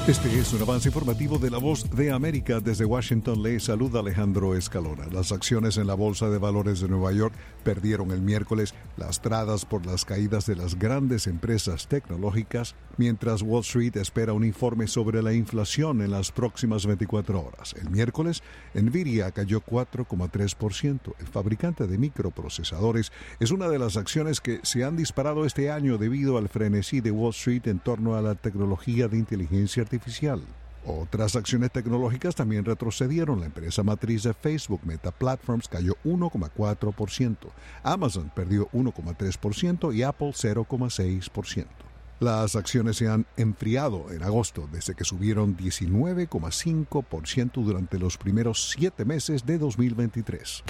Este es un avance informativo de La Voz de América. Desde Washington le saluda Alejandro Escalona. Las acciones en la Bolsa de Valores de Nueva York perdieron el miércoles, lastradas por las caídas de las grandes empresas tecnológicas, mientras Wall Street espera un informe sobre la inflación en las próximas 24 horas. El miércoles, Nvidia cayó 4,3%. El fabricante de microprocesadores es una de las acciones que se han disparado este año debido al frenesí de Wall Street en torno a la tecnología de inteligencia artificial. Otras acciones tecnológicas también retrocedieron. La empresa matriz de Facebook, Meta Platforms, cayó 1,4%. Amazon perdió 1,3% y Apple 0,6%. Las acciones se han enfriado en agosto desde que subieron 19,5% durante los primeros 7 meses de 2023.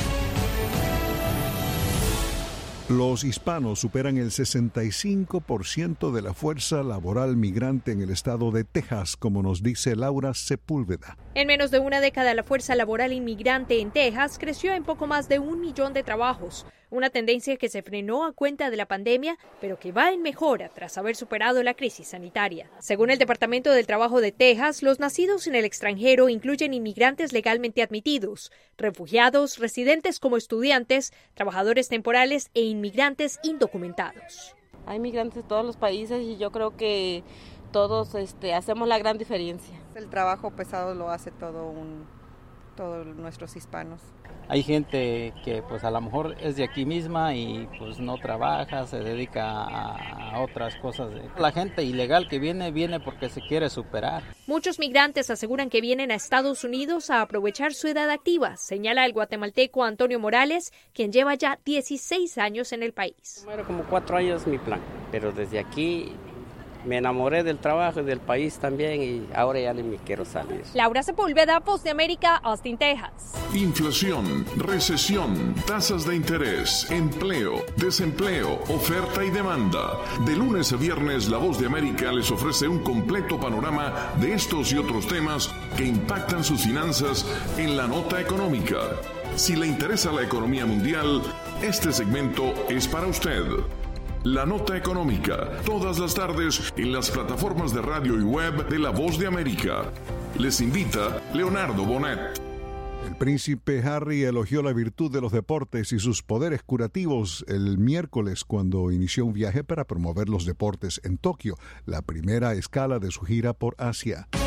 Los hispanos superan el 65% de la fuerza laboral migrante en el estado de Texas, como nos dice Laura Sepúlveda. En menos de una década, la fuerza laboral inmigrante en Texas creció en poco más de 1 millón de trabajos, una tendencia que se frenó a cuenta de la pandemia, pero que va en mejora tras haber superado la crisis sanitaria. Según el Departamento del Trabajo de Texas, los nacidos en el extranjero incluyen inmigrantes legalmente admitidos, refugiados, residentes como estudiantes, trabajadores temporales e inmigrantes indocumentados. Hay migrantes de todos los países y yo creo que todos hacemos la gran diferencia. El trabajo pesado lo hace todos nuestros hispanos. Hay gente que pues a lo mejor es de aquí misma y pues no trabaja, se dedica a otras cosas. La gente ilegal que viene porque se quiere superar. Muchos migrantes aseguran que vienen a Estados Unidos a aprovechar su edad activa, señala el guatemalteco Antonio Morales, quien lleva ya 16 años en el país. Era como 4 años mi plan, pero desde aquí me enamoré del trabajo y del país también y ahora ya ni me quiero salir. Laura Sepúlveda, Voz de América, Austin, Texas. Inflación, recesión, tasas de interés, empleo, desempleo, oferta y demanda. De lunes a viernes, La Voz de América les ofrece un completo panorama de estos y otros temas que impactan sus finanzas en la nota económica. Si le interesa la economía mundial, este segmento es para usted. La Nota Económica, todas las tardes en las plataformas de radio y web de La Voz de América. Les invita Leonardo Bonet. El príncipe Harry elogió la virtud de los deportes y sus poderes curativos el miércoles cuando inició un viaje para promover los deportes en Tokio, la primera escala de su gira por Asia.